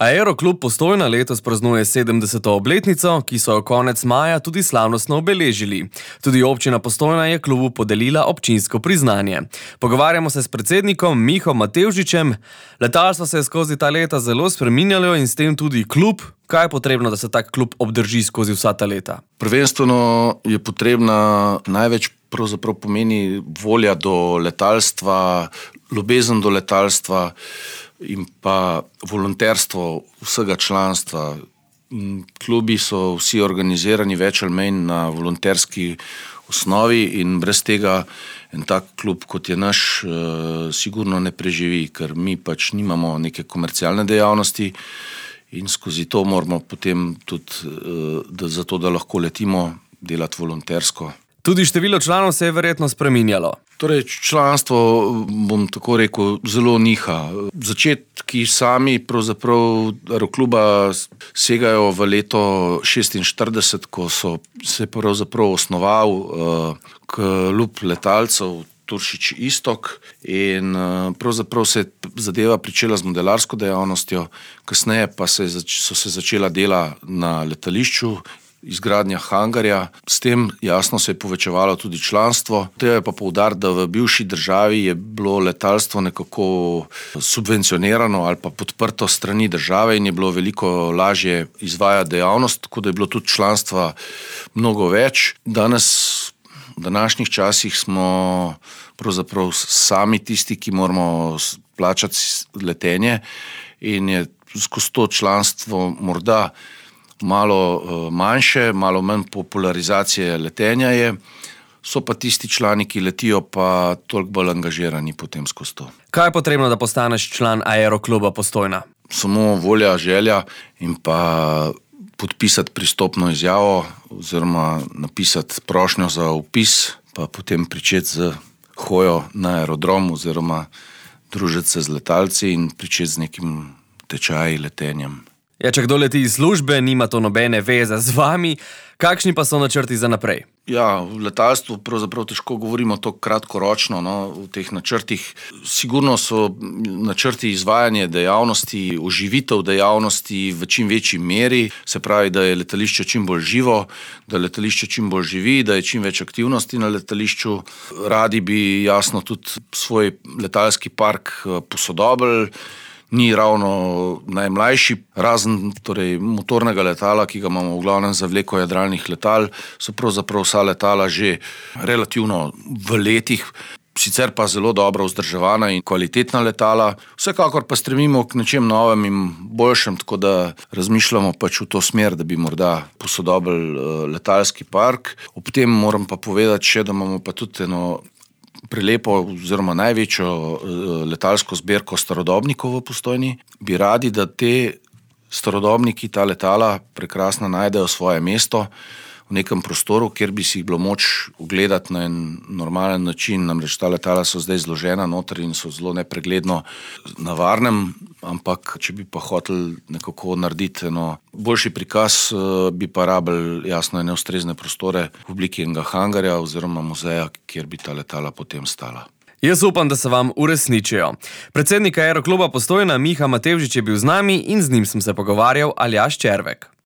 Aeroklub Postojna letos praznuje 70. obletnico, ki so jo konec maja tudi slavnostno obeležili. Tudi občina Postojna je klubu podelila občinsko priznanje. Pogovarjamo se s predsednikom Miho Matevžičem. Letalstvo se je skozi ta leta zelo spreminjalo in s tem tudi klub. Kaj je potrebno, da se tak klub obdrži skozi vsa ta leta? Prvenstveno je potrebna največ pravzaprav pomeni volja do letalstva, ljubezen do letalstva in pa volonterstvo vsega članstva. Klubi so vsi organizirani več ali manj na volonterski osnovi in brez tega en tak klub, kot je naš, sigurno ne preživi, ker mi pač nimamo neke komercialne dejavnosti in skozi to moramo potem tudi, zato da lahko letimo, delati volontersko. Tudi število članov se je verjetno spreminjalo. Torej, članstvo, bom tako rekel, zelo niha. Začetki sami pravzaprav aerokluba segajo v leto 46, ko so se pravzaprav osnoval klub letalcev Turšič Istok in pravzaprav se je zadeva pričela z modelarsko dejavnostjo, kasneje pa so se začela dela na letališču, izgradnja hangarja. S tem jasno se je povečevalo tudi članstvo. Treba je pa poudariti, da v bivši državi je bilo letalstvo nekako subvencionirano ali pa podprto strani države in je bilo veliko lažje izvajati dejavnost, tako da je bilo tudi članstva mnogo več. Danes, v današnjih časih smo pravzaprav sami tisti, ki moramo plačati letenje in je skozi to članstvo morda malo manjše, malo manj popularizacije letenja je, so pa tisti člani, ki letijo, pa toliko bolj angažirani potem skozi to. Kaj je potrebno, da postaneš član Aerokluba Postojna? Samo volja, želja in pa podpisati pristopno izjavo oziroma napisati prošnjo za vpis, pa potem pričeti z hojo na aerodrom oziroma družiti se z letalci in pričeti z nekim tečaji letenjem. Ja, če kdo leti iz službe, nima to nobene veze z vami. Kakšni pa so načrti za naprej? Ja, v letalstvu pravzaprav težko govorimo to kratkoročno, v teh načrtih. Sigurno so načrti izvajanje dejavnosti, oživitev dejavnosti v čim večji meri, se pravi, da je letališče čim bolj živo, da letališče čim bolj živi, da je čim več aktivnosti na letališču. Radi bi jasno tudi svoj letalski park posodobili. Ni ravno najmlajši, razen torej motornega letala, ki ga imamo v glavnem za vleko jadralnih letal, so pravzaprav vsa letala že relativno v letih, sicer pa zelo dobro vzdrževana in kvalitetna letala. Vsekakor pa stremimo k nečem novem in boljšem, tako da razmišljamo pač v to smer, da bi morda posodobili letalski park. Ob tem moram pa povedati še, da imamo pa tudi eno prelepo oziroma največjo letalsko zbirko starodobnikov v Postojni. Bi radi, da te starodobniki, ta letala prekrasno najdejo svoje mesto v nekem prostoru, kjer bi si jih bilo moč ogledati na en normalen način. Namreč ta letala so zdaj zložena noter in so zelo nepregledno na varnem, ampak če bi pa hoteli nekako narediti boljši prikaz, bi pa rabili jasno ene ustrezne prostore v obliki enega hangarja oziroma muzeja, kjer bi ta letala potem stala. Jaz upam, da se vam uresničijo. Predsednik Aerokluba Postojna Miha Matevžič je bil z nami in z njim sem se pogovarjal Aljaž Červek.